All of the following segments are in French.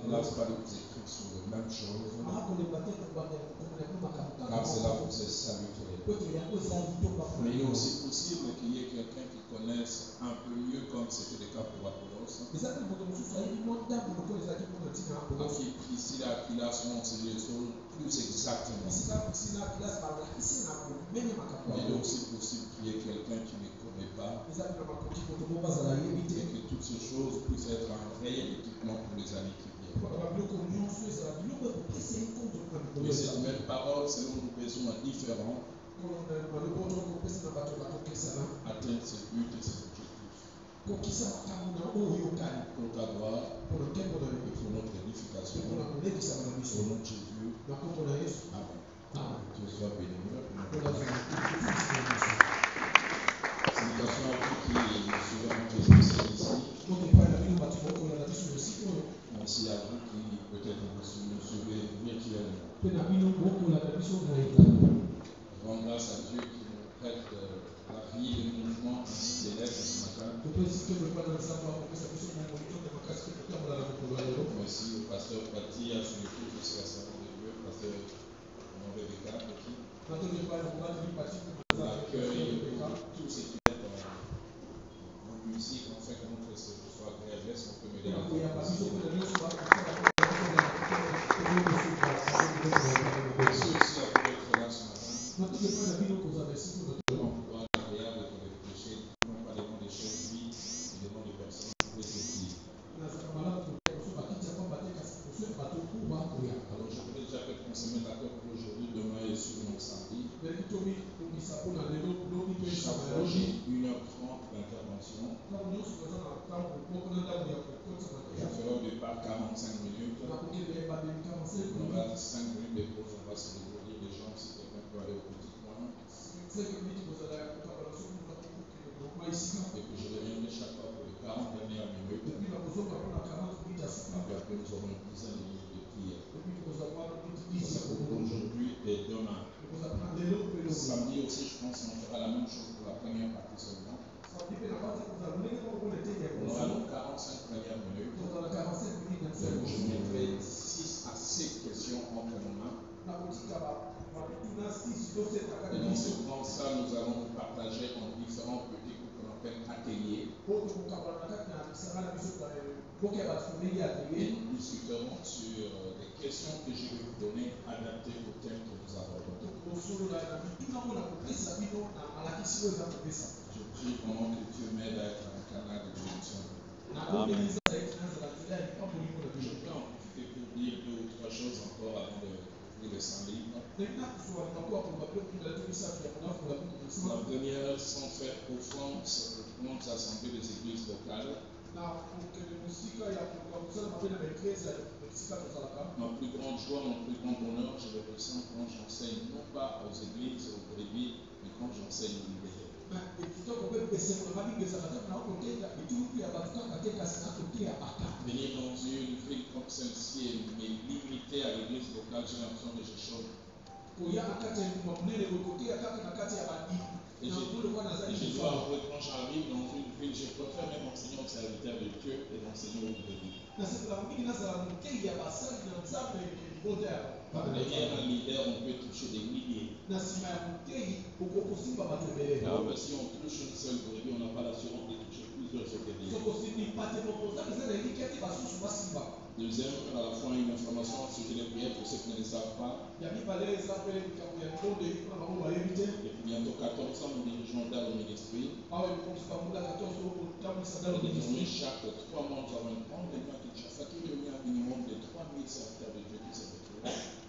place pas de vous écrire sur les mêmes choses, car cela vous est salutaire. Mais il est aussi possible qu'il y ait quelqu'un qui connaisse un peu mieux, comme c'était le cas pour Apollos, qui ici là, qu'il a son enseigné plus exactement. Mais il est aussi possible qu'il y ait quelqu'un qui ne connaît pas et que toutes ces choses puissent être un réel équipement pour les années qui viennent. Mais cette même parole, selon nos besoins différents, atteindre ses buts et ses objectifs. Pour ta gloire, pour notre édification, au nom de Jésus. Amen. Que Dieu soit béni. Salutations à vous qui suivez notre esprit ici. Merci à vous qui peut-être nous suivez virtuellement. Rends grâce à Dieu qui nous prête la vie et le mouvement céleste ce matin. Merci au pasteur Patti, à son équipe de la Sainte de Dieu, pasteur Rebecca, l'accueil, tout ce qui est en musique, en fait, que notre service soit agréable. Est-ce qu'on peut m'aider à merci aussi à vous d'être là ce matin. Alors je voudrais déjà qu'on se mette d'accord pour aujourd'hui, demain et sur mon samedi. J'approche 1h30 d'intervention. Je ferai au départ 45 minutes. On aura 5 minutes de pause, on va se découvrir les gens si quelqu'un peut aller au petit coin. Et puis je reviendrai chaque fois pour les 40 dernières minutes. Après nous aurons une dizaine de minutes de prière. Ça pour aujourd'hui et demain. Samedi aussi, je pense qu'on fera la même chose pour la première partie seulement. On aura donc 45 premières minutes. Je mettrai 6 à 7 questions entre nos mains. Et dans ce grand salle, nous allons nous partager en différents petits groupes qu'on appelle ateliers. Et nous discuterons sur des questions que je vais vous donner adaptées au thème que nous abordons. Je prie vraiment que Dieu m'aide à être un canal de bénédiction. Amen. Je peux en profiter pour dire 2 ou 3 choses encore avant d'ouvrir le sang libre. La première, sans faire offense aux grandes assemblées des églises locales. Ma plus grande joie, mon plus grand bonheur, je le ressens quand j'enseigne non pas aux églises, aux brebis, mais quand j'enseigne aux libérés. Venir dans une ville comme celle-ci et me limiter à l'église locale, j'ai l'impression que je chôme. Et je dois avouer, quand j'arrive dans une ville, je préfère même enseigner aux serviteurs de Dieu et d'enseigner aux brebis. Derrière un leader, on peut toucher des milliers. Mais si on touche une seule brebis, on n'a pas l'assurance de toucher plusieurs brebis. Deuxième, à la fois une information au sujet des prières pour ceux qui ne le savent pas. Et puis bientôt 14 ans, nous dirigeons dans le ministère. Et désormais, chaque 3 mois, nous avons une grande réunion à Kinshasa qui réunit un minimum de 3000 serviteurs de Dieu qui se retrouvent.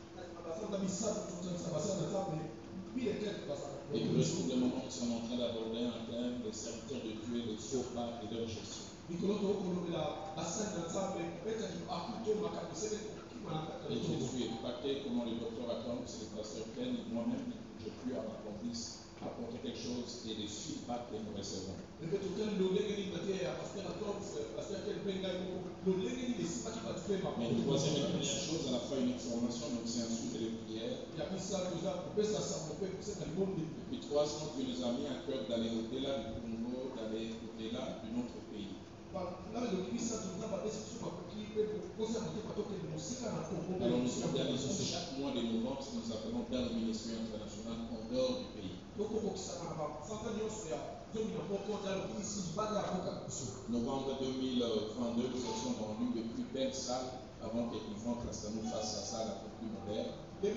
Et nous restons le moment où nous sommes en train d'aborder un thème, les serviteurs de Dieu, les faux pas et leur gestion. Et je suis épaté comment le docteur Adam, c'est le pasteur Ken et moi-même, j'ai pu à ma confiance apporter quelque chose et des feedbacks que nous recevons. Mais la troisième et dernière chose, à la fois une information, mais aussi un sujet de prière. Et puis troisièmement, Dieu nous a mis à cœur d'aller au-delà du Congo, d'aller au-delà de notre pays. Alors nous organisons chaque mois de novembre ce que nous appelons dans le ministère international en dehors du pays. Novembre 2022, nous étions dans l'une des plus belles salles avant que Yvan Castanou fasse sa salle un peu plus moderne.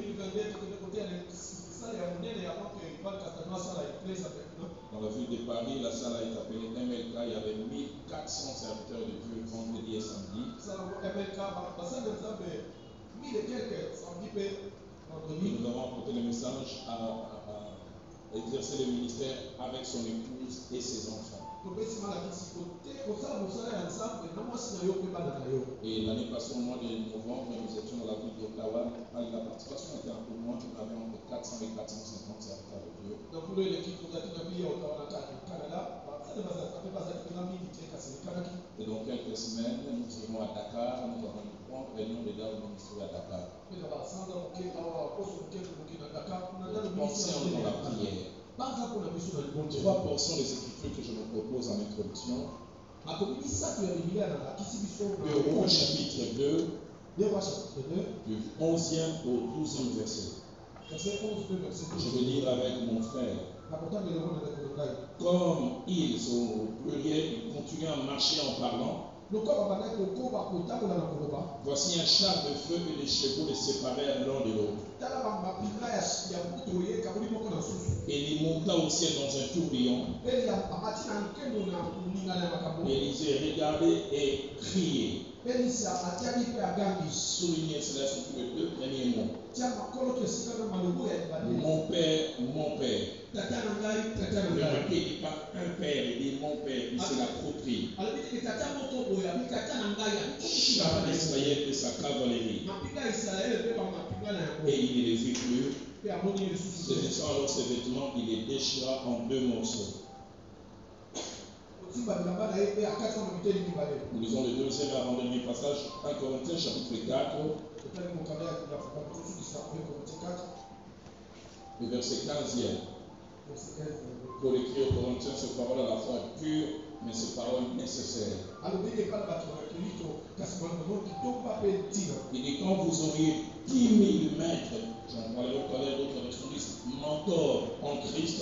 Dans la ville de Paris, la salle a été appelée MLK. Il y avait 1400 serviteurs de Dieu vendredi et samedi. Nous avons apporté le message à exercer le ministère avec son épouse et ses enfants. Et l'année passée, au mois de novembre, nous étions dans la ville d'Ottawa. La participation était un peu moins, on avait entre 400 et 450 serviteurs de Dieu. Et dans quelques semaines, nous irons à Dakar, nous allons prendre réunion de dents au ministère à Dakar. Pensez dans la prière. 3 portions des Écritures que je me propose en introduction. De Romains chapitre 2, du 11e au 12e verset. Je vais lire avec mon frère. Comme ils, au pluriel, ils continuent à marcher en parlant. Voici un char de feu et des chevaux les séparèrent l'un de l'autre. Et il monta au ciel dans un tourbillon. Et ils regardaient et criaient. Soulignez cela sur les 2 premiers mots. Mon père, mon père. Remarquez, il dit pas un père, il dit mon père, il se l'approprie. Char d'Israël et sa cavalerie. Et il ne les vit plus. Se laissant alors ses vêtements, il les déchira en 2 morceaux. Nous lisons le 2e et avant-dernier passage, 1 Corinthiens chapitre 4. Le verset 15e. Pour écrire aux Corinthiens, ces paroles à la fois pures, mais ces paroles nécessaires. Il dit quand vous auriez 10 000 maîtres, j'en parlerai tout à l'heure d'autres versions, mentors en Christ,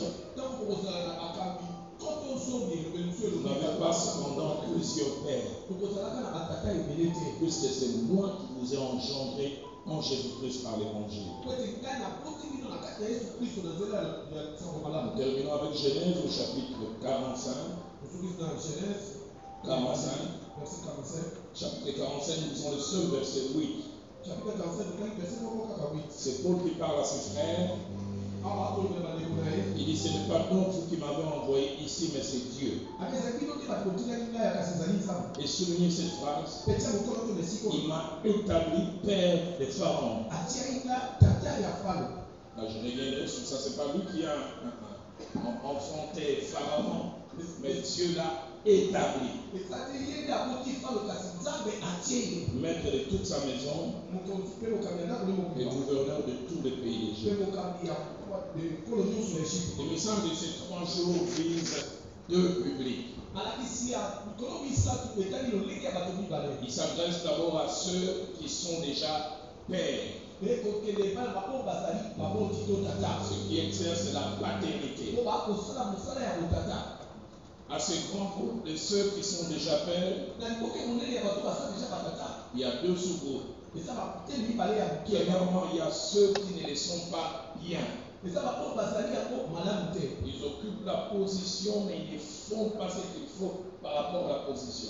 vous n'avez pas cependant plusieurs pères, puisque c'est moi qui vous ai engendré en Jésus-Christ par l'évangile. Nous terminons avec Genèse au chapitre 45. Chapitre 45, nous lisons le seul verset 8. C'est Paul qui parle à ses frères. Il dit, ce n'est pas donc vous qui m'avez envoyé ici, mais c'est Dieu. Et soulignez cette phrase. Il m'a établi père des pharaons. Là, je reviendrai sur ça. C'est pas lui qui a enfanté Pharaon, mais Dieu l'a établi. Maître de toute sa maison et gouverneur de tous les pays d'Égypte. Le message de ces 3 jours vise 2 publics. Il s'adresse d'abord à ceux qui sont déjà pères. Ceux qui exercent la paternité. À ce grand groupe de ceux qui sont déjà pères, il y a 2 sous-groupes. Premièrement, il y a ceux qui ne le sont pas bien. Ils occupent la position, mais ils ne font pas ce qu'il faut par rapport à la position.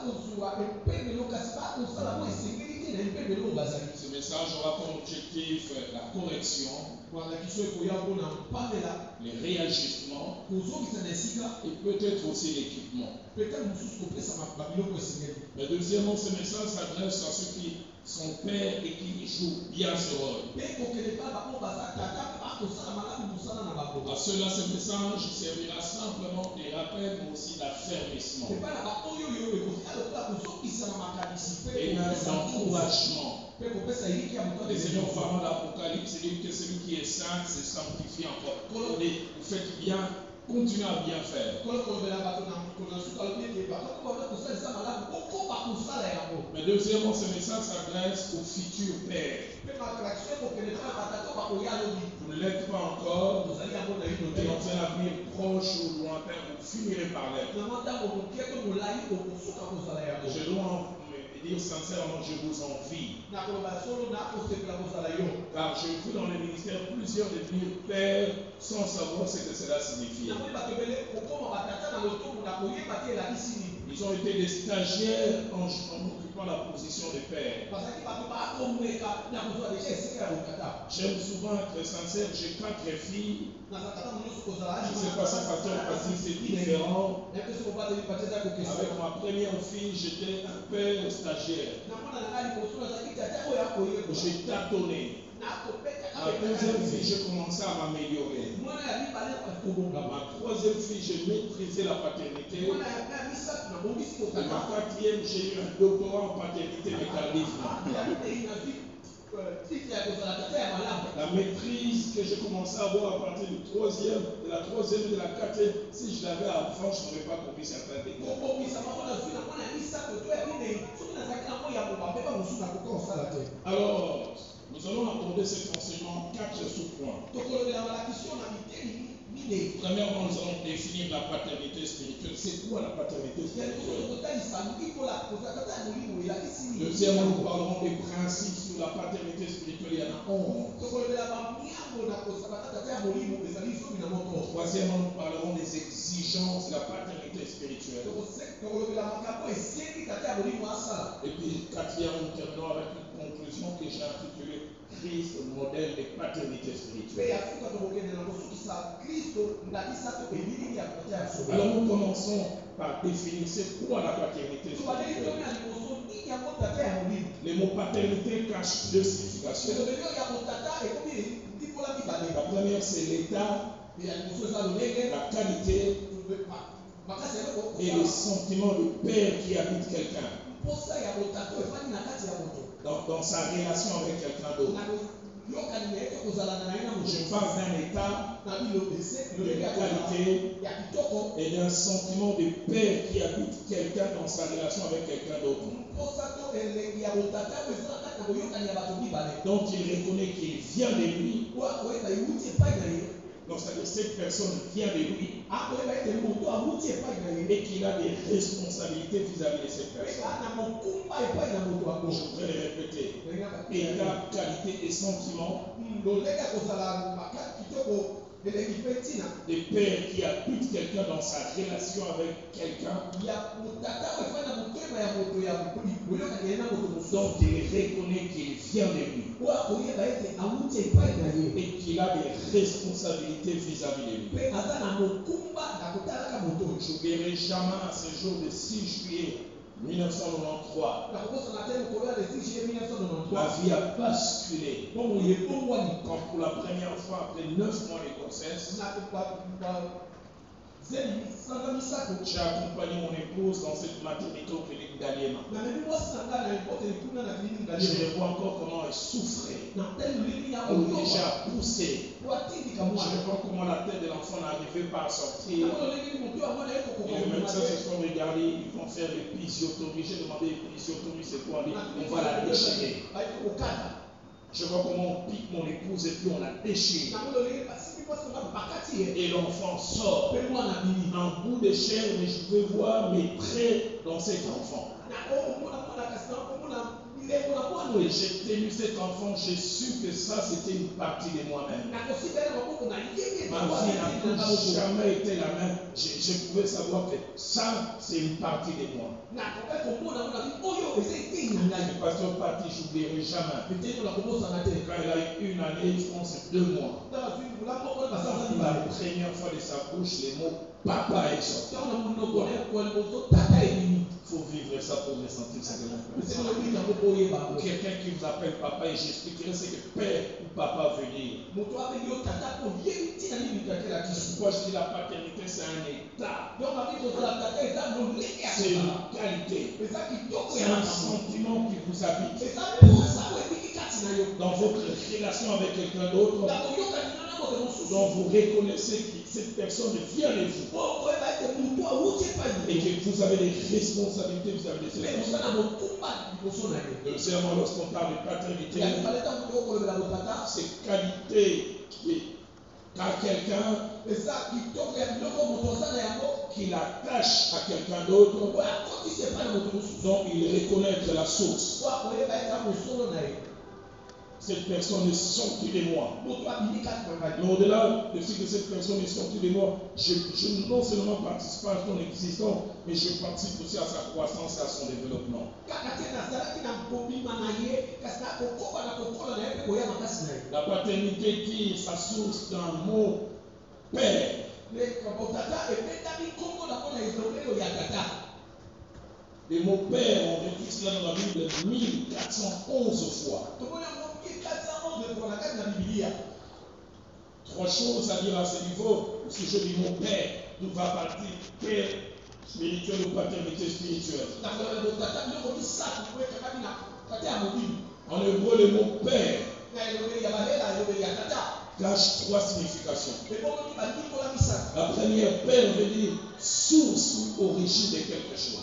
Ce message aura comme objectif la correction, les réajustements et peut-être aussi l'équipement. Mais deuxièmement, ce message s'adresse à ceux qui sont pères et qui jouent bien ce rôle. À cela, ce message servira simplement de rappel, mais aussi d'affermissement. Et d'encouragement. Les Seigneurs parlant d'Apocalypse, dit que celui qui est saint se sanctifie encore. Vous faites bien continuez à bien faire. Mais deuxièmement, ce message s'adresse aux futurs pères. Vous ne l'êtes pas encore, mais dans un avenir proche ou lointain, vous finirez par l'être. Je dois dire sincèrement, je vous envie. Car j'ai vu dans les ministères plusieurs devenir pères sans savoir ce que cela signifie. Ils ont été des stagiaires en occupant la position de père. J'aime souvent être sincère, j'ai 4 filles. Je ne sais pas si pasteur Patrick c'est différent. Avec ma première fille, j'étais un père stagiaire. J'ai tâtonné. Ma deuxième fille, j'ai commencé à m'améliorer. Ma troisième fille, j'ai maîtrisé la paternité. Et ma quatrième, j'ai eu un doctorat en paternité mécanisme. La maîtrise que j'ai commencé à avoir à partir de la troisième et de la quatrième, si je l'avais avant, je n'aurais pas compris certains détails. Alors, nous allons aborder cet enseignement 4 sous-points. Premièrement, nous allons définir la paternité spirituelle. C'est quoi la paternité spirituelle? Deuxièmement, nous parlerons des principes sur la paternité spirituelle. Il y en a 11. Troisièmement, nous parlerons des exigences de la paternité spirituelle. Et puis, quatrièmement, nous terminons avec une conclusion que j'ai intitulée Christ, modèle de paternité spirituelle. Alors nous commençons par définir c'est quoi la paternité spirituelle. Le mot paternité cache 2 significations. La première c'est l'état, la qualité et le sentiment de père qui habite quelqu'un. Dans sa relation avec quelqu'un d'autre. Je parle d'un état de qualité et d'un sentiment de père qui habite quelqu'un dans sa relation avec quelqu'un d'autre. Donc il reconnaît qu'il vient de lui. Donc c'est-à-dire que cette personne vient de lui et qu'il a des responsabilités vis-à-vis de cette personne. Je voudrais le répéter. État, qualité et sentiment des pères qui habitent quelqu'un dans sa relation avec quelqu'un. Donc il reconnaît qu'il vient de lui et qu'il a des responsabilités vis-à-vis de lui. Je n'oublierai jamais à ce jour de 6 juillet 1993. Ma vie a basculé. Quand pour la première fois, après 9 mois de grossesse, j'ai accompagné mon épouse dans cette maternité au clinique d'Aliema. Je vois encore comment elle souffrait. On déjà poussé. Je vois comment la tête de l'enfant n'arrivait pas à sortir. Et les médecins se sont regardés, ils vont faire l'épisiotomie. J'ai demandé l'épisiotomie, c'est quoi? On va la déchirer. Je vois comment on pique mon épouse et puis on la déchire. Et l'enfant sort. Un bout de chair, mais je peux voir mes traits dans cet enfant. Et j'ai tenu cet enfant, j'ai su que ça c'était une partie de moi-même. Ma vie n'a plus jamais été la même. Je pouvais savoir que ça c'est une partie de moi. Le pasteur parti, je n'oublierai jamais. Quand il a eu 1 année, je pense 2 mois. La première fois de sa bouche, les mots papa est sorti. Il faut vivre ça pour ressentir ça. Quelqu'un qui vous appelle papa et j'expliquerai ce que père ou papa veut dire. Pourquoi je dis la paternité c'est un état. C'est une qualité. C'est un sentiment qui vous habite. dans votre relation avec quelqu'un d'autre, dont vous reconnaissez que cette personne vient de vous et que vous avez des responsabilités, vous avez des responsabilités. Deuxièmement, lorsqu'on parle de paternité, c'est qualité à quelqu'un qui l'attache à quelqu'un d'autre, dont il reconnaît la source. Cette personne est sortie de moi. Mais au-delà de ce que cette personne est sortie de moi, je non seulement participe à son existence, mais je participe aussi à sa croissance et à son développement. La paternité tire sa source d'un mot père. Les mots père, on retrouve cela dans la Bible 1411 fois. Trois choses à dire à ce niveau. Si je dis mon père, tout va partir père spirituel ou paternité spirituelle. En hébreu, le mot père cache trois significations. La première, père veut dire source ou origine de quelque chose.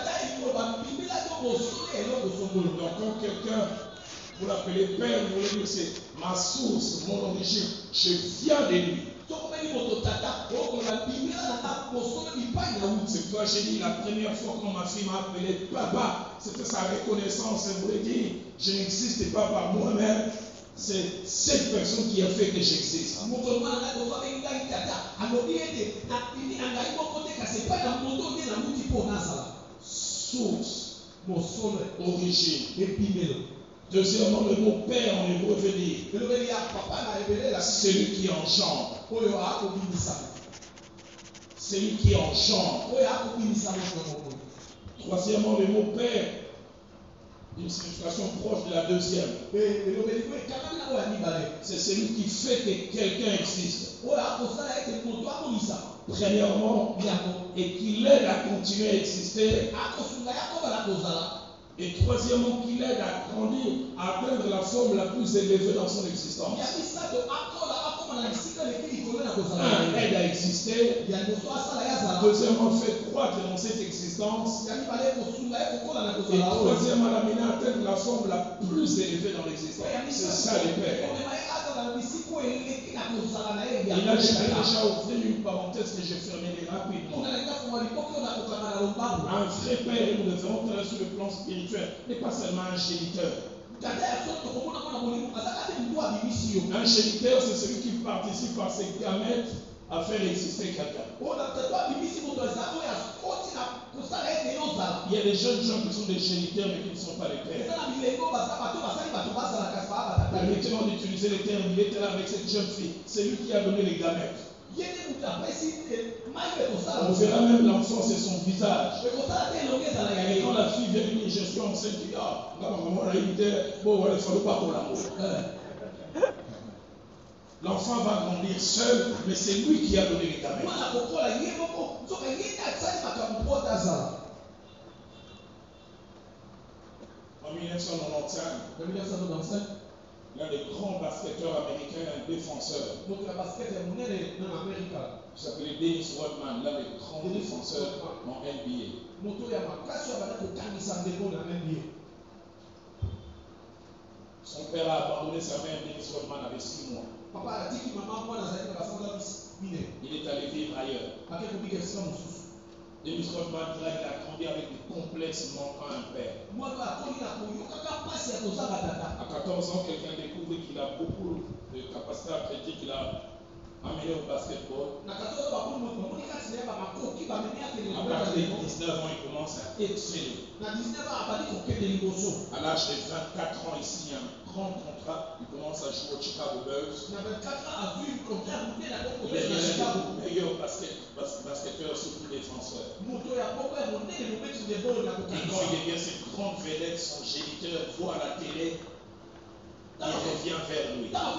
Donc quand quelqu'un, vous l'appelez père, vous voulez dire c'est ma source, mon origine, je viens de lui. C'est pourquoi j'ai dit la première fois quand ma fille m'a appelé papa, c'était sa reconnaissance. Elle voulait dire, je n'existe pas par moi-même. C'est cette personne qui a fait que j'existe. Source, origine. Deuxièmement, le mot père en hébreu veut dire celui qui engendre. Celui qui engendre. Troisièmement, le mot père, une signification proche de la deuxième. C'est celui qui fait que quelqu'un existe. Premièrement, et qui l'aide à continuer à exister. Et troisièmement, qui l'aide à grandir, à atteindre la forme la plus élevée dans son existence. Un, aide à exister. Deuxièmement, fait croître dans cette existence. Et troisièmement, l'amener à atteindre la forme la plus élevée dans l'existence. C'est ça le Père. Et là, je vais déjà ouvrir une parenthèse que je fermerai rapidement. Un vrai Père, nous devons entrer sur le plan spirituel, n'est pas seulement un géniteur. Un géniteur, c'est celui qui participe par ses gamètes à faire exister quelqu'un. Il y a des jeunes gens qui sont des géniteurs mais qui ne sont pas des pères. Permettez-moi d'utiliser le terme, il était là avec cette jeune fille. C'est lui qui a donné les gamètes. On verra même l'enfant, c'est son visage. Et quand la fille vient dire, je suis enceinte, il dit, ah, il faut pas pour l'amour. L'enfant va grandir seul, mais c'est lui qui a donné les gamètes. En 1995, l'un des grands basketteurs américains, un défenseur, il s'appelait Dennis Rodman, l'un des grands défenseurs en NBA. Son père a abandonné sa mère, Dennis Rodman, avait 6 mois. Il est allé vivre ailleurs. Dennis Rodman, il a grandi avec des complexes manquant un père. À 14 ans, quelqu'un découvre qu'il a beaucoup de capacité athlétique, il a amené au basketball. À partir de 19 ans, il commence à exceller. À l'âge de 24 ans, il signe un grand contrat. Il commence à jouer au Chicago Bulls. Il est le meilleur basketteur, surtout défenseur. Et quand il devient cette grande vedette, son géniteur voit à la télé, il revient vers lui. Ça,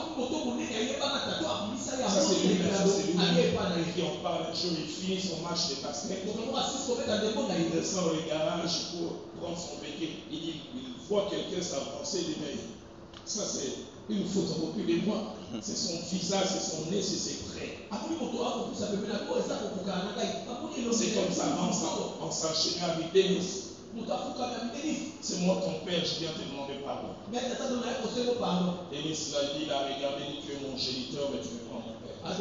c'est lui qui en parle un jour. Il finit son match de basket. Il descend dans le garage pour prendre son véhicule. Il voit quelqu'un s'avancer, il dit, mais Ça, c'est une photocopie de moi. C'est son visage, c'est son nez, c'est ses traits. C'est comme ça, on s'enchaîne avec Denis. C'est moi ton père, je viens te demander pardon. Denis l'a dit, il a regardé, il dit tu es mon géniteur, mais tu ne es pas mon père. Mon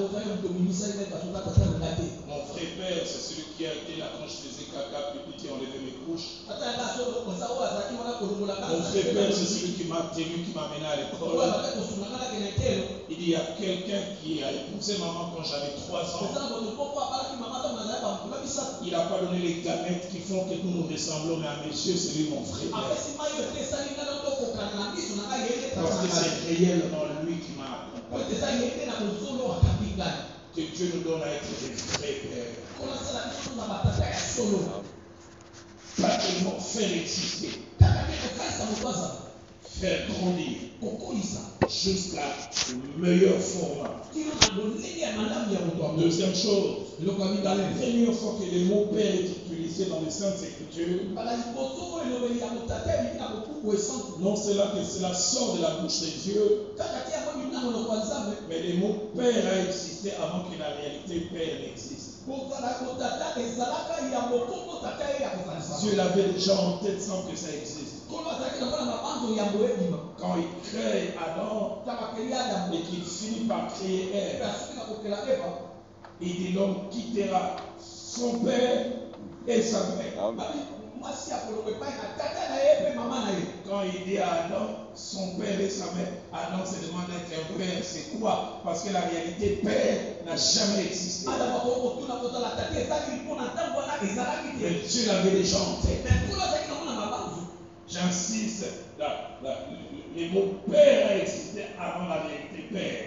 vrai père, c'est celui qui a été là quand je faisais caca, petit, qui enlevait mes couches. Mon vrai père, c'est celui qui m'a tenu, qui m'a amené à l'école. Il dit, il y a quelqu'un qui a épousé maman quand j'avais 3 ans. Il n'a pas donné les gamètes qui font que nous nous ressemblons, mais à mes yeux, c'est lui mon vrai père. Parce que c'est réellement lui qui m'a accompagné. Que Dieu nous donne à être des vrais pères. Pas tellement faire exister, faire grandir jusqu'à une meilleure format. Deuxième chose, la première fois que le mot père est utilisé dans les Saintes Écritures, non cela que cela sort de la bouche de Dieu, mais le mot père a existé avant que la réalité père n'existe. Dieu l'avait déjà en tête sans que ça existe. Quand il crée Adam et qu'il finit par créer Ève, il dit l'homme quittera son père et sa mère. Quand il dit à Adam, son père et sa mère, Adam se demande qu'un père, c'est quoi? Parce que la réalité père n'a jamais existé. Mais Dieu l'avait déjà en tête. J'insiste, le mot père a existé avant la réalité père.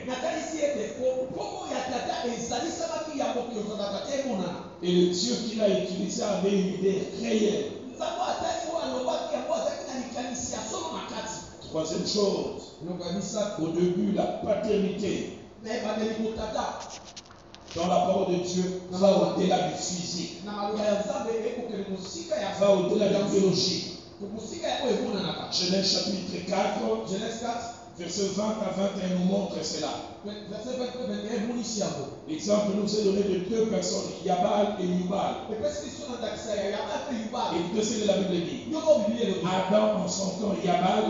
Et le Dieu qu'il a utilisé avait une idée réelle. Troisième chose, au début, la paternité dans la parole de Dieu va au-delà du physique, va au-delà de la biologie. Genèse chapitre 4, verset 20 à 21 nous montre cela. L'exemple nous est donné de 2 personnes, Yabal et Yubal. Et qu'est-ce que la Bible dit? Adam en son temps Yabal.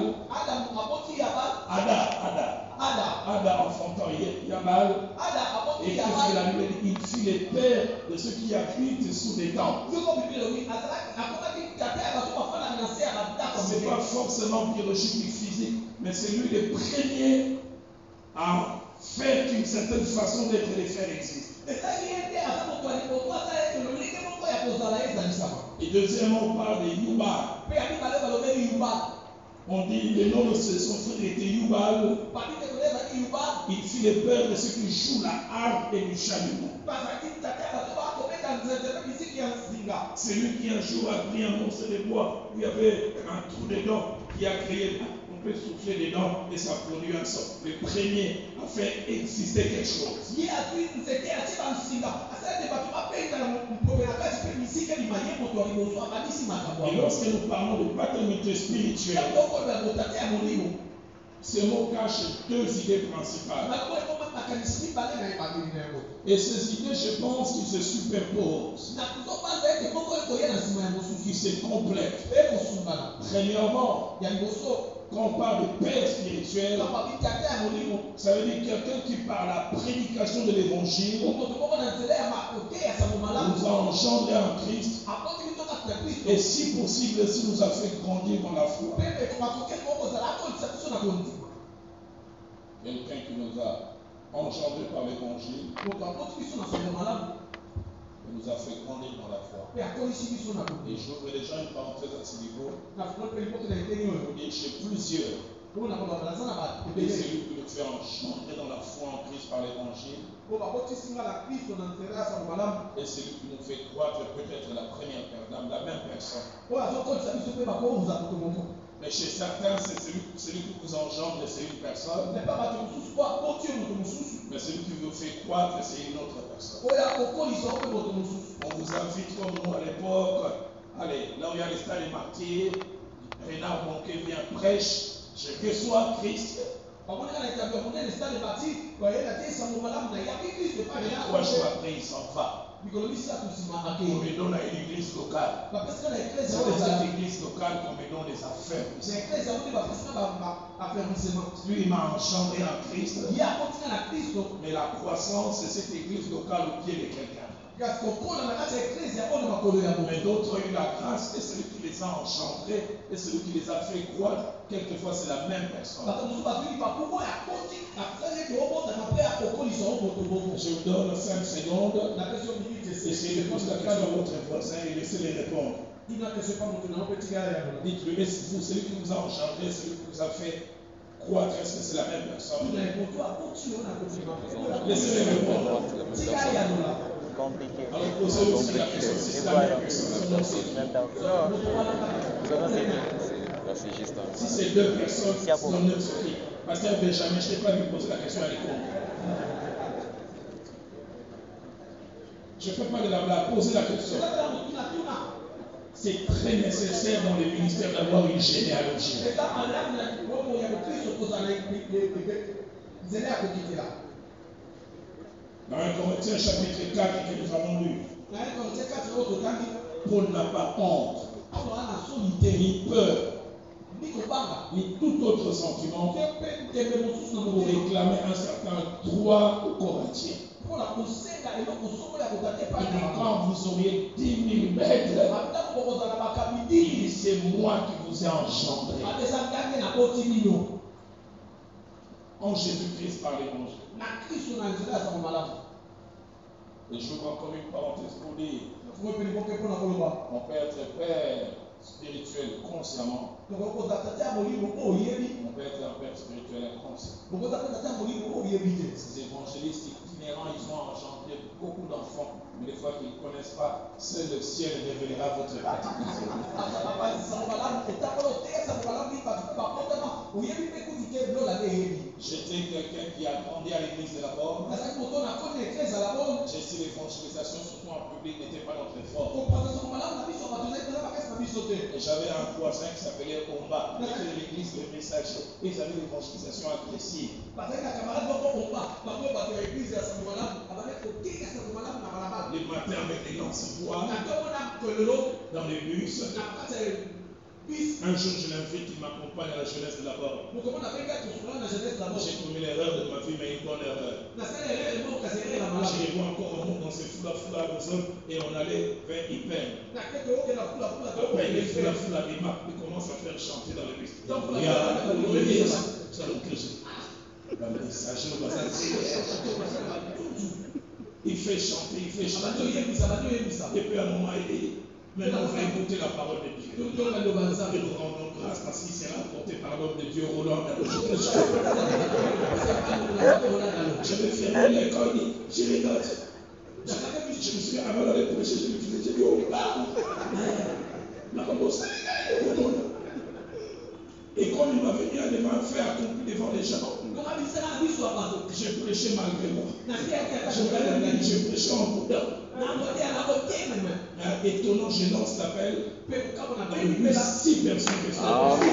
Ada enfantant Yabal. Et qu'est-ce que la Bible dit? Il fut le père de ceux qui habitent sous des tentes. Ce n'est pas forcément biologique et physique, mais c'est lui le premier à faire d'une certaine façon d'être et de faire exister. Et deuxièmement, on parle de Yubal. On dit le nom de son frère était Yubal. Il fut le père de ceux qui jouent la harpe et du chalumeau. C'est lui qui un jour a pris un morceau de bois, il y avait un trou dedans, qui a créé, on peut souffler dedans et ça produit un son. Le premier a fait exister quelque chose. Et lorsque nous parlons de paternité spirituelle, ce mot cache 2 idées principales. Et ces idées, je pense qu'ils se superposent, qui se complètent. Premièrement, quand on parle de père spirituel, ça veut dire quelqu'un qui par la prédication de l'évangile nous a engendré en Christ et si possible aussi nous a fait grandir dans la foi. Quelqu'un qui nous a engendré par l'évangile et nous a fait grandir dans la foi. Et j'ouvre déjà une parenthèse à ce niveau. Et chez plusieurs, et celui qui nous fait engendrer dans la foi en Christ par l'évangile, et celui qui nous fait croître peut-être la première personne, la même personne. Mais chez certains, c'est celui qui vous engendre, c'est une personne. Mais celui qui vous fait croître, c'est une autre personne. On vous invite comme nous à l'époque. Allez, là où il y a les stades des martyrs, Renard Bonquet vient prêche. Que soit Christ. Pourquoi je m'appelle, il s'en va. On me donne une église locale. C'est dans cette église locale qu'on me donne des affaires. Lui, il m'a engendré en Christ. Mais la croissance, c'est cette église locale au pied de quelqu'un. Mais d'autres ont eu la grâce, et celui qui les a engendrés, et celui qui les a fait croître, quelquefois c'est la même personne. Je vous donne 5 secondes. Essayez de poser la question à votre voisin et laissez-les répondre. Dites-lui, vous, celui qui vous a engendré, celui qui vous a fait croître, est-ce que c'est la même personne? Laissez-les répondre. Compliqué. Alors posez aussi la question si c'est la même personne. Si c'est deux personnes, son nom c'est qui? Pasteur Benjamin, je n'ai pas lui poser la question à l'école. Je ne fais pas de la blague, posez la question. C'est très nécessaire dans les ministères d'avoir une généalogie. Dans 1 Corinthiens chapitre 4 que nous avons lu, Paul n'a pas honte, ni peur, ni tout autre sentiment pour réclamer un certain droit aux Corinthiens. Quand vous auriez 10 000 maîtres, il dit c'est moi qui vous ai engendré. En Jésus-Christ par l'évangile. Et je vois comme une parenthèse pour dire, on peut être père spirituel consciemment. On peut être un père spirituel inconscient. Ces évangélistes itinérants, ils ont engendré beaucoup d'enfants, mais des fois qu'ils ne connaissent pas, seul le ciel révélera votre paternité. J'étais quelqu'un qui a grandi à l'église de la Borne. J'ai su l'évangélisation, surtout en public, n'était pas notre fort. Et j'avais un voisin qui s'appelait Omba. Il était de l'église de messager. Et ils avaient l'évangélisation agressive. Les matins avec les lances-bois dans les bus. Un jour, je l'invite, il m'accompagne à la jeunesse de la Borne. J'ai commis l'erreur de ma vie, mais une bonne erreur. Je les vois encore, on monte dans ces foula et on allait vers Hyper. Après, les foula, il commence à faire chanter dans le bus. Il fait chanter. Et puis à un moment, il dit, maintenant on va écouter la parole de Dieu. Et nous rendons grâce parce qu'il s'est rapporté par l'homme de Dieu Roland. Je vais fermer l'école, je rigole. Je me suis avant d'aller prêcher, je me suis dit, oh là, et comme il m'a venu à faire accompli devant les gens, j'ai prêché malgré moi. J'ai prêché en boudin. Étonnant, je lance l'appel. 6 personnes que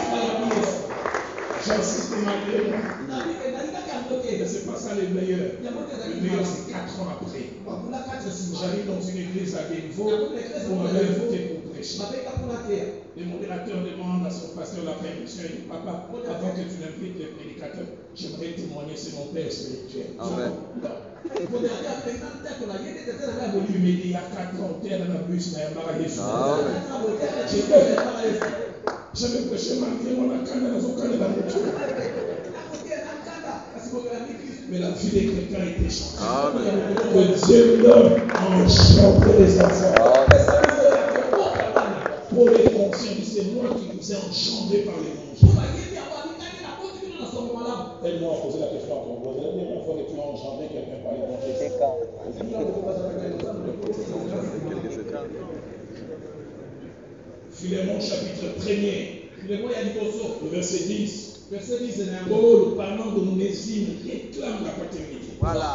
j'insiste malgré moi. Mais c'est pas ça le meilleur. Le meilleur, c'est 4 ans après. J'arrive dans une église à Guéniveau. On m'avait invité pour prêcher. Le modérateur demande à son pasteur la permission. Il dit, papa, avant que tu n'invites les prédicateurs, j'aimerais témoigner sur mon père spirituel. Amen. Il me dit, il y a 4 ans, terre dans la bus, mais il y a j'avais prêché malgré moi la canne dans son canne de la voiture. Mais la vie de quelqu'un était changée. Que Dieu donne enchanter les enfants. Pour les conscients, c'est moi qui vous ai enchanté par l'évangile. Tellement poser la question encore. Vous avez la dernière fois que tu as enchanté quelqu'un par l'évangile. Philémon chapitre 1er, le verset 10. Paul, parlant de Onésime, réclame la paternité. Voilà.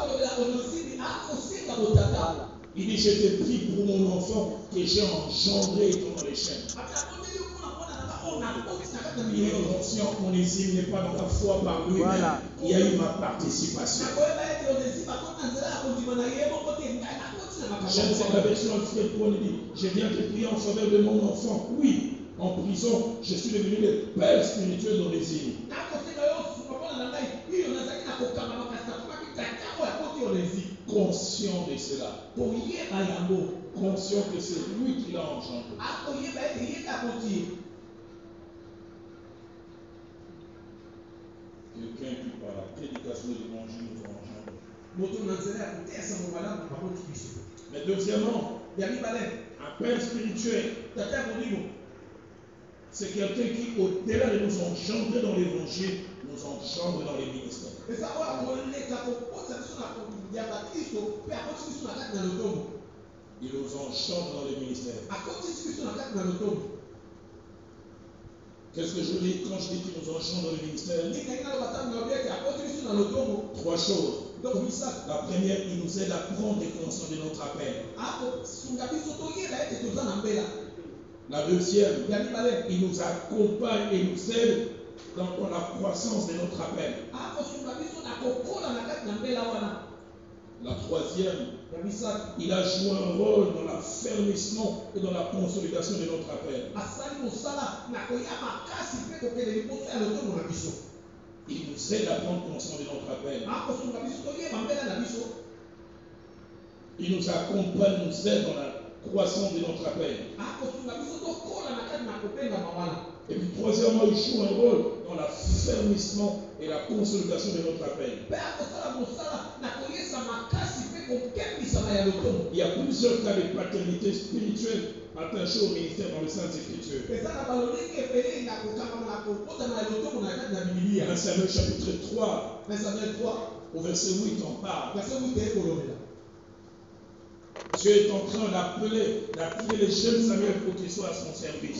Il dit, je te prie pour mon enfant que j'ai engendré dans les chaînes. Il est conscient qu'Onésime n'est pas dans la foi par lui-même. Voilà. Il y a eu ma participation. J'aime cette version je viens te prier en faveur de mon enfant. Oui, en prison, je suis devenu le père spirituel d'Onésime. Conscient de cela. Conscient que c'est lui qui l'a engendré. Quelqu'un qui par la prédication de l'évangile nous engendre. Mais deuxièmement, un père spirituel, c'est quelqu'un qui, au-delà de nous engendrer dans l'évangile, nous engendre dans les ministères. Il nous engendre dans les ministères. Qu'est-ce que je dis quand je dis qu'il nous engendre dans les ministères? Trois choses. La première, il nous aide à prendre conscience de notre appel. La deuxième, il nous accompagne et nous aide dans la croissance de notre appel. La troisième, il a joué un rôle dans l'affermissement et dans la consolidation de notre appel. Il nous aide à prendre conscience de notre appel. Il nous accompagne, nous aide dans la croissance de notre appel. Et puis troisièmement, il joue un rôle dans l'affermissement et la consolidation de notre appel. Il y a plusieurs cas de paternité spirituelle attachés au ministère dans le Saint-Écriture. 1 Samuel chapitre 3, au verset 8, on parle. Dieu est en train d'appeler les jeunes Samuel pour qu'ils soient à son service.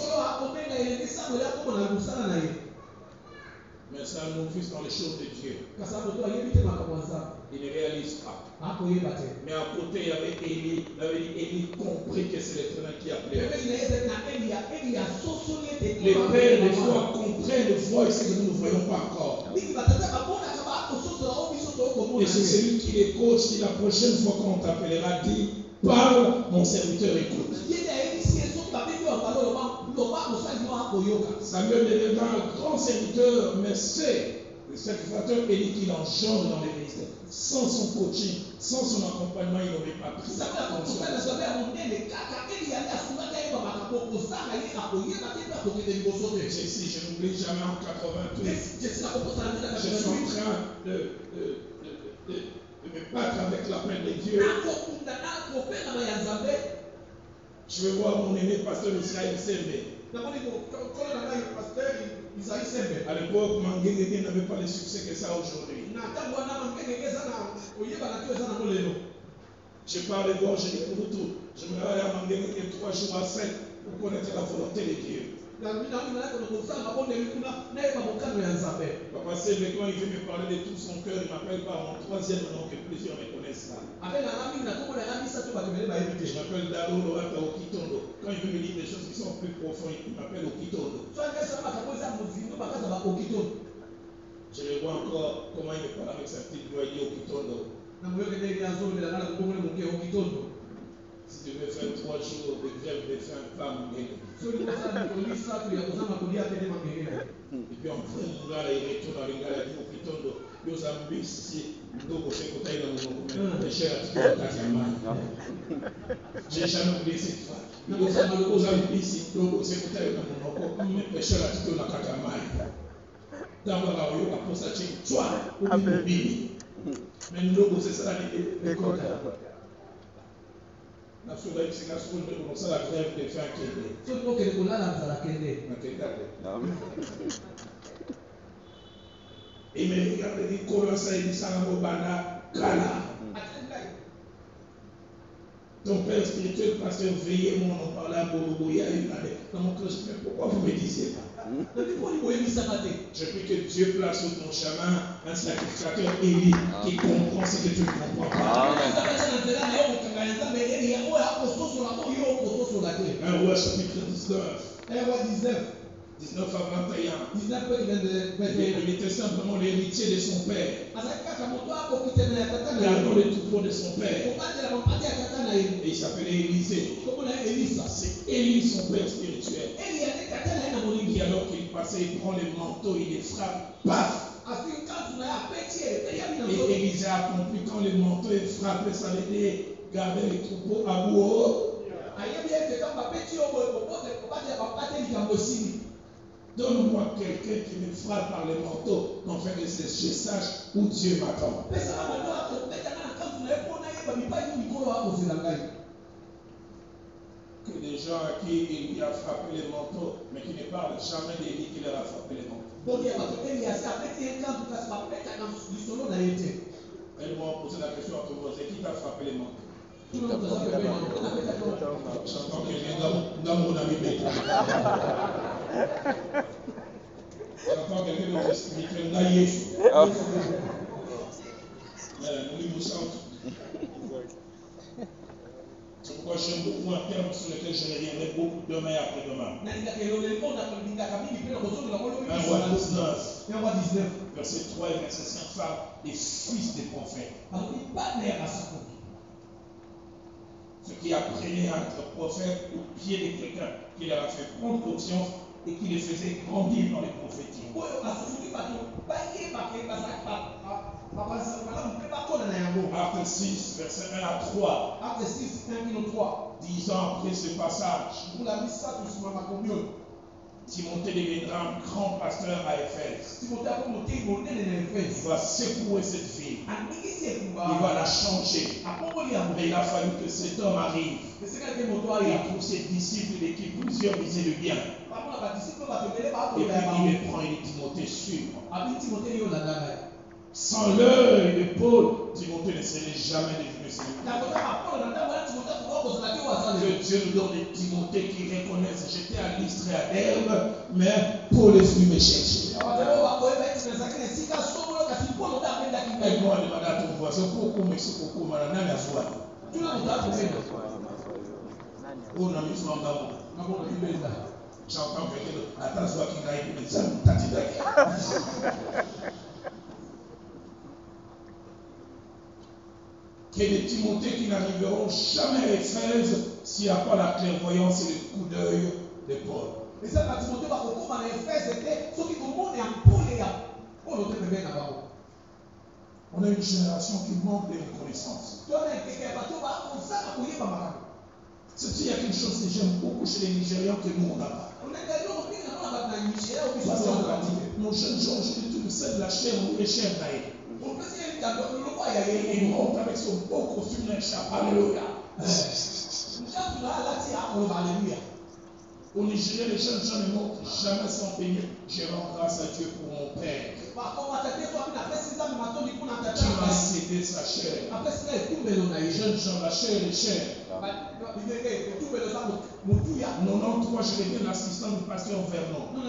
Mais c'est un novice dans les choses de Dieu. Il ne réalise pas. Mais à côté, il y avait Élie. Élie comprit que c'est l'Éternel qui appelait. Les pères, des fois, comprennent le voix ce que nous ne voyons pas encore. Et c'est celui qui les coach qui la prochaine fois qu'on t'appellera dit, parle, mon serviteur écoute. Samuel devient un grand serviteur, mais c'est le sacrificateur Élie qui l'engendre dans les ministères. Sans son coaching, sans son accompagnement, il n'aurait pas pris. Je n'oublie jamais en 88. Je suis en train de me battre avec l'appel de Dieu. Je vais voir mon aîné pasteur Israël Sembe. À l'époque, Manguégué n'avait pas le succès que ça aujourd'hui. Je pars les voir, je dis pour tout. Je me réveille à Manguégué 3 jours à 7 pour connaître la volonté de Dieu. Papa Sylvain, quand il veut me parler de tout son cœur, il m'appelle par mon troisième nom que plusieurs me connaissent là. Je m'appelle Dalo Lorata Okitondo. Quand il veut me dire des choses qui sont plus profondes, il m'appelle Okitondo. Je le vois encore comment il me parle avec sa petite voix, il dit Okitondo. Si tu veux faire 3 jours de grève de faim, pas Mangégué. Et puis on prend mon gars, il retourne à l'ingala, il dit Okitondo. Nous avons vu ici, nous fait côté dans nos pécheurs à j'ai jamais oublié cette fois. Nous avons vu ici, nous fait côté dans nos pécheurs à tout la Katamai. Dans le rayon, la poste toi, ou mobile. Mais nous, c'est ça les côtés. La souveraine, c'est la souveraine de commencer la grève de faire et me regarde et dit, comment ça dit ça dans Bana Kala. Ton père spirituel, pasteur, veillez mon nom par là, Boloboya, dans mon cœur, pourquoi vous ne me disiez pas? Je prie que Dieu place sur ton chemin un sacrificateur Élie qui comprend ce que tu ne comprends pas. Un roi chapitre 19. 19 à 21. 19 Il était simplement l'héritier de son père. Gardant les troupeaux de son père. Et il s'appelait Élisée. C'est Élie, son père spirituel. Et alors qu'il passait, il prend les manteaux, il les frappe. Paf! Et Élisée a compris quand les manteaux est frappé, ça veut dire garder les troupeaux à bout. Donne-moi quelqu'un qui me frappe par les manteaux, afin que je sache où Dieu m'attend. Que des gens à qui il lui a frappé les manteaux, mais qui ne parlent jamais d'Élie qui leur a frappé les manteaux. Elles m'ont posé la question à tout le monde, c'est qui t'a frappé les manteaux? J'entends quelqu'un dans mon ami Béton. J'entends quelqu'un dans le spirituel, naïf. Nous nous chante. C'est pourquoi j'aime beaucoup un terme sur lequel je reviendrai beaucoup demain et après-demain. 1 Roi 19, verset 3 et verset 5 parle des fils des prophètes. Ceux qui apprenaient à être prophète au pied de quelqu'un qui leur a fait prendre conscience et qui les faisait grandir dans les prophéties. Acte 6, verset 1 à 3. 10 ans après ce passage, Timothée deviendra un grand pasteur à Éphèse. Il va secouer cette ville. Il va la changer. Mais il a fallu que cet homme arrive. Et pour ses disciples et qui plusieurs disaient le bien. Et puis il les prend et dit Timothée, suis-moi. Sans l'œil de Paul, Timothée ne serait jamais devenu Seigneur. Que Dieu nous donne des Timothées qui reconnaissent j'étais à Lystre et à Derbe, mais Paul est venu me chercher. Et moi, demande à ton voisin, pourquoi me suis beaucoup mal à la foi? J'entends quelqu'un à ta voix qui n'a été qu'il y ait des Timothées qui n'arriveront jamais à Éphèse s'il n'y a pas la clairvoyance et le coup d'œil de Paul. On a une génération qui manque de reconnaissance. C'est qu'il y a quelque chose que j'aime beaucoup chez les Nigérians que nous on n'a pas. Nos jeunes gens, je dis tout le sel de la chair, on est chair d'ailleurs. Il monte avec son beau costume d'un chat. Alléluia. Au Nigeria, les jeunes gens ne montent jamais sans payer. Je rends grâce à Dieu pour mon père. Qui m'a cédé sa chair. Les jeunes gens, la chair est chère. 93, je deviens l'assistant du pasteur Vernon. Il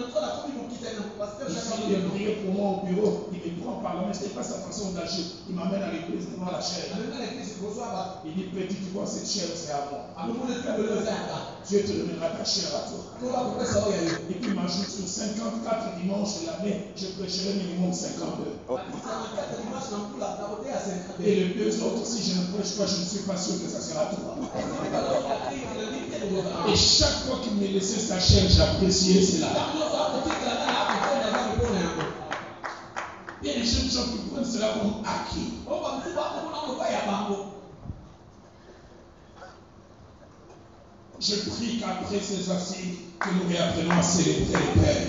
priait pour moi au bureau, il me prend par la main, ce n'est pas sa façon d'agir. Il m'amène à l'église devant la chair. Il dit, petit, tu vois, cette chair, c'est à moi. Dieu te donnera ta chair à toi. Et puis il m'ajoute sur 54 dimanches de l'année, je prêcherai minimum 52. Et les deux autres, si je ne prêche pas, je ne suis pas sûr que ça sera toi. Et chaque fois qu'il me laissait sa chair, j'appréciais cela. Il y a des jeunes gens qui prennent cela comme acquis. Je prie qu'après ces assises, que nous réapprenons à célébrer les pères.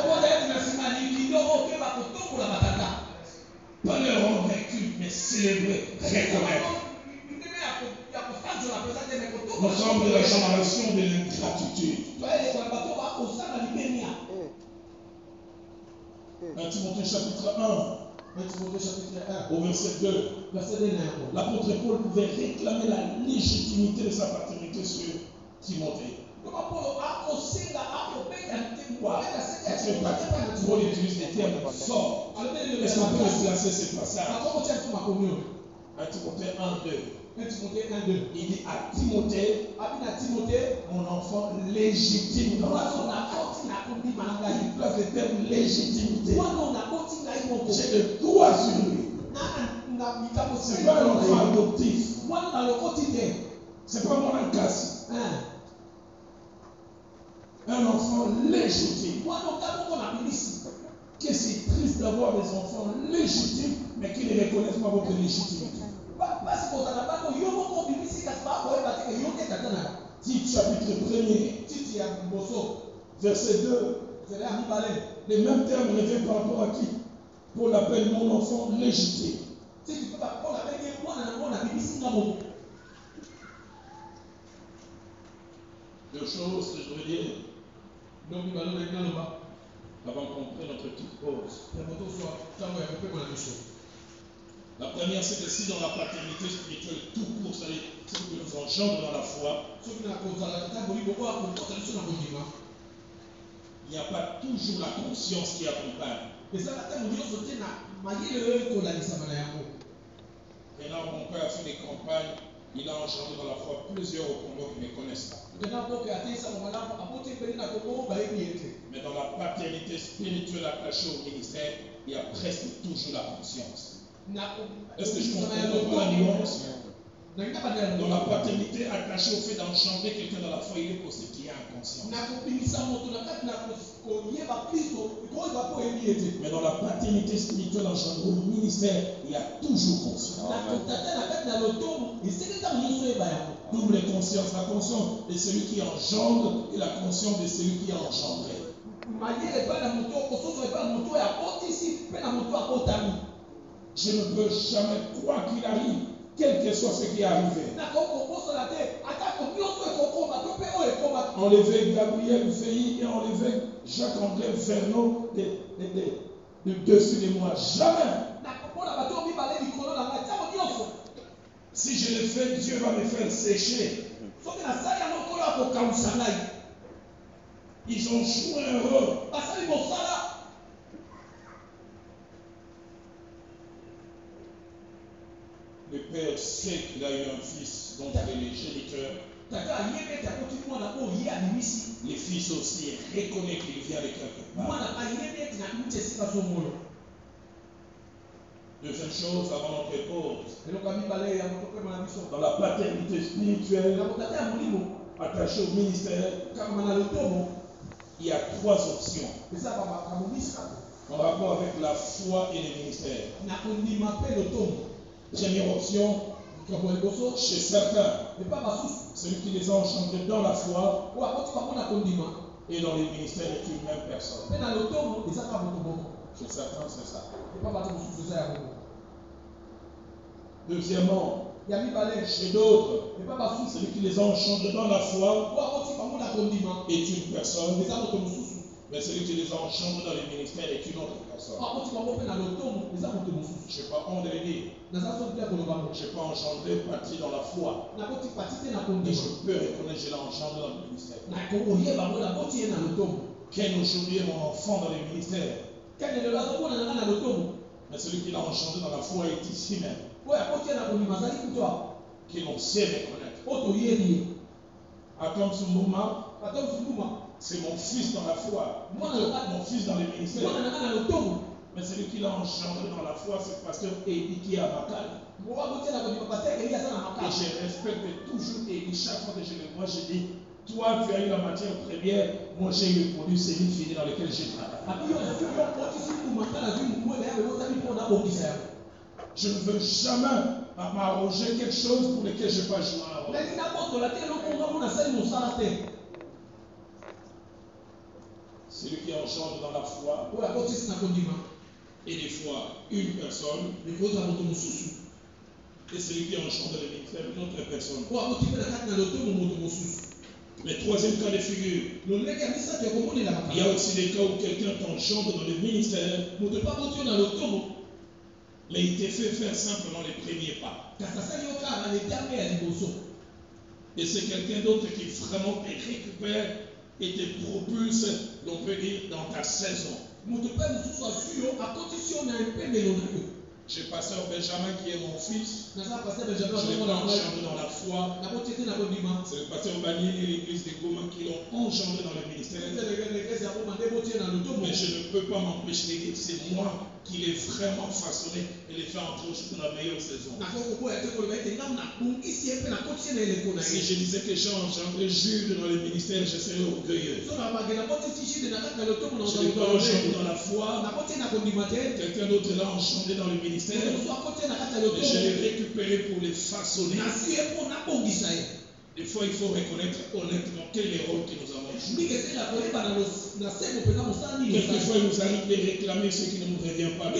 Pas leur rendre culte, mais célébrer, reconnaître. Nous sommes de la génération de l'ingratitude. 1 Timothée chapitre 1. Au verset 2. L'apôtre Paul pouvait réclamer la légitimité de sa paternité sur Timothée. Paul utilise des termes forts. Est-ce qu'on peut placer ce passage? 1 Timothée 1, 2. 1 Timothée 1:2. Il dit à Timothée, mon enfant légitime dans la foi. Il place le terme légitimité. J'ai le droit sur lui. C'est pas un enfant adoptif. C'est pas mon encassi. Un enfant légitime. Que c'est triste d'avoir des enfants légitimes, mais qui ne reconnaissent pas votre légitimité. Tite chapitre 1er, verset 2. Les mêmes termes reviennent par rapport à qui? Paul l'appelle mon enfant légitime. Deux choses que je veux dire avant qu'on prenne notre petite pause. La première, c'est que si dans la paternité spirituelle, tout court, c'est ce que nous engendre dans la foi, il n'y a pas toujours la conscience qui accompagne. Maintenant, mon père a fait des campagnes, il a engendré dans la foi plusieurs au Congo qui ne connaissent pas. Mais dans la paternité spirituelle attachée au ministère, il y a presque toujours la conscience. Est-ce que je comprends la nuance? Dans la paternité attachée au fait d'engendrer quelqu'un dans la foi, il est possible qu'il y ait inconscience. Mais dans la paternité spirituelle engendrée au ministère, il y a toujours conscience. Double conscience, la conscience de celui qui engendre et la conscience de celui qui a engendré. Je ne peux jamais, quoi qu'il arrive, quel que soit ce qui est arrivé. Enlever Gabriel Veilly et enlever Jacques-André Vernon de dessus de moi. Jamais. Si je le fais, Dieu va me faire sécher. Ils ont joué un rôle. Le père sait qu'il a eu un fils dont il est le géniteur. Les fils aussi reconnaissent qu'il vient de quelque part. Deuxième chose, avant notre pause, dans la paternité spirituelle, attachée au ministère, il y a trois options en rapport avec la foi et le ministère. Première option, chez certains, celui qui les a engendrés dans la foi et dans les ministères est une même personne. Chez certains, c'est ça. Deuxièmement, chez d'autres, celui qui les a engendrés dans la foi est une personne. Mais celui qui les a engendrés dans les ministères est une autre personne. Je n'ai pas honte de le dire. Je n'ai pas engendré parti dans la foi. Mais je peux reconnaître que je l'ai engendré dans le ministère. Ken aujourd'hui est mon enfant dans les ministères. Mais celui qui l'a engendré dans la foi est ici même. Qui l'on sait reconnaître. Atom Sumbuma, c'est mon fils dans la foi. Mon fils dans les ministères. Mais celui qui l'a engendré dans la foi, c'est le pasteur Eddie qui est à Makal. Et je respecte toujours Eddie. Chaque fois que je le vois, je dis, toi tu as eu la matière première, moi j'ai eu le produit semi-fini dans lequel je travaille. Je ne veux jamais m'arroger quelque chose pour lequel je n'ai pas joué un rôle. Celui qui engendre dans la foi et des fois une personne, et celui qui engendre le ministère une autre personne. Le troisième cas de figure, il y a aussi des cas où quelqu'un t'engendre dans le ministère, mais il te fait faire simplement les premiers pas. Et c'est quelqu'un d'autre qui vraiment te récupère et te propulse, on peut dire, dans ta saison. J'ai pasteur Benjamin qui est mon fils. Je l'ai pas engendré dans la foi. C'est le pasteur Baniel et l'église des Goma qui l'ont engendré dans le ministère. Mais je ne peux pas m'empêcher de dire que c'est moi qui l'ai vraiment façonné et les fait entrer dans la meilleure saison. Si je disais que j'ai engendré Jude dans le ministère, je serais orgueilleux. Je l'ai pas engendré dans la foi. Quelqu'un d'autre l'a engendré dans le ministère. Et je l'ai récupéré pour les façonner. Des fois, il faut reconnaître honnêtement quel est le rôle que nous avons joué. Quelquefois, il nous arrive de réclamer ce qui ne nous revient pas.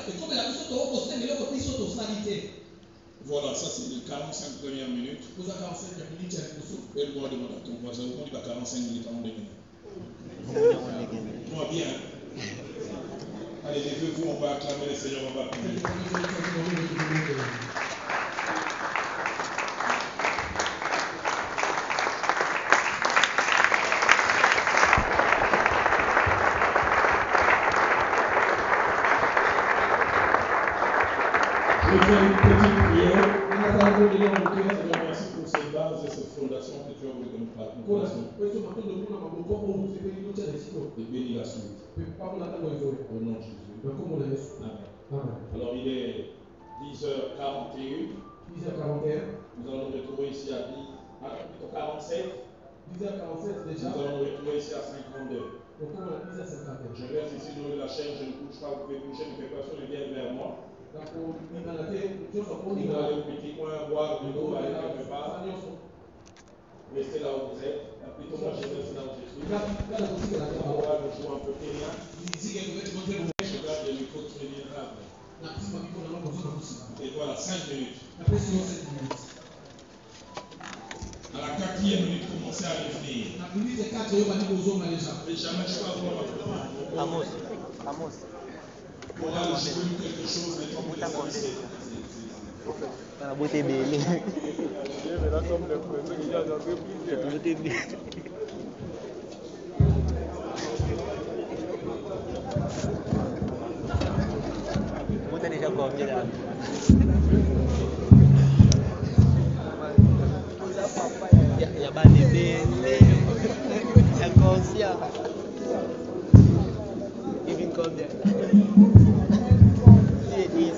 Voilà, ça c'est les 45 premières minutes. Et le mois de ton voisin, on dit 45 minutes avant de venir. Moi bien. Allez, levez-vous, on va acclamer le Seigneur, on va prier. Je vais faire une petite prière. Merci pour ces bases et ces fondations que tu as voulu que nous fassions. Et bénis la suite. Au nom de Jésus. Amen. Alors il est 10h41. Nous allons nous retrouver ici à 47. 10h47 déjà. Nous allons nous retrouver ici à 52. Je reste ici dans la chaîne, je ne bouge pas, vous pouvez bouger, ne faites pas sur les biens vers moi. Vous allez au petit coin, boire de l'eau, aller quelque part. Restez là où vous êtes. Plutôt moi je reste là où je suis. On va jouer un peu rien. Je garde le micro, tu reviendras après. Et voilà, 5 minutes. À la 4e minute, commencez à revenir. Mais jamais je peux avoir ma Amos. On va jouer quelque chose, mais comme vous le savez. La beauté belle. Vous êtes déjà combien là? Il y a pas de bébé, il y a conscient. Il vient combien? C'est 10.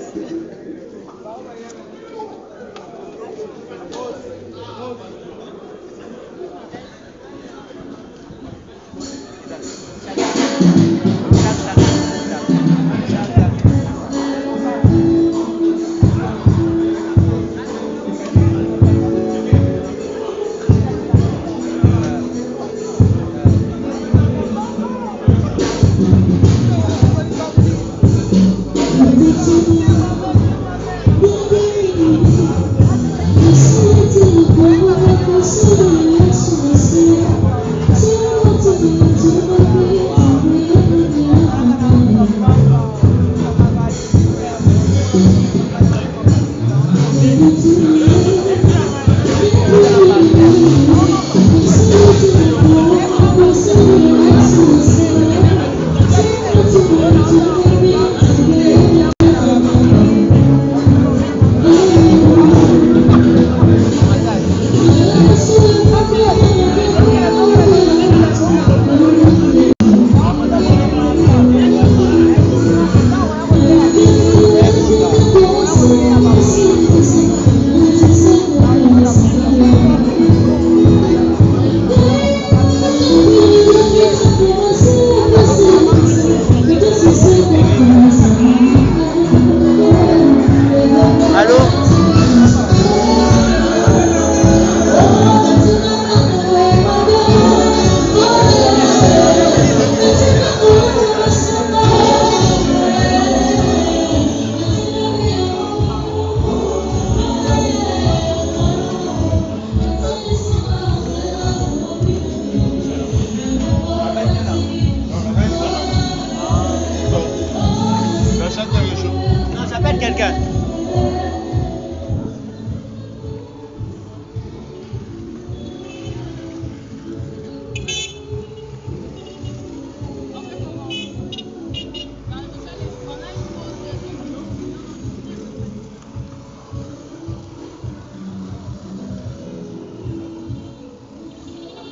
Thank you.